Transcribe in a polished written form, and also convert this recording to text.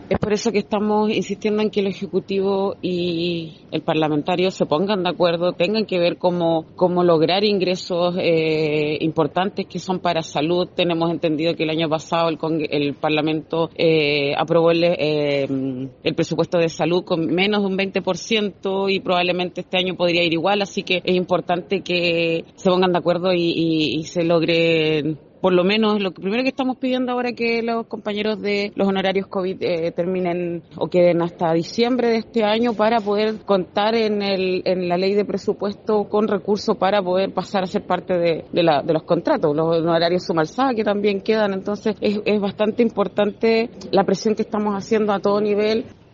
Es por eso que estamos insistiendo en que el Ejecutivo y el parlamentario se pongan de acuerdo, tengan que ver cómo lograr ingresos importantes que son para salud. Tenemos entendido que el año pasado el Parlamento aprobó el presupuesto de salud con menos de un 20% y probablemente este año podría ir igual, así que es importante que se pongan de acuerdo y se logre. Por lo menos lo primero que estamos pidiendo ahora es que los compañeros de los honorarios COVID terminen o queden hasta diciembre de este año para poder contar en la ley de presupuesto con recursos para poder pasar a ser parte de los contratos. Los honorarios Sumalsá que también quedan, entonces es bastante importante la presión que estamos haciendo a todo nivel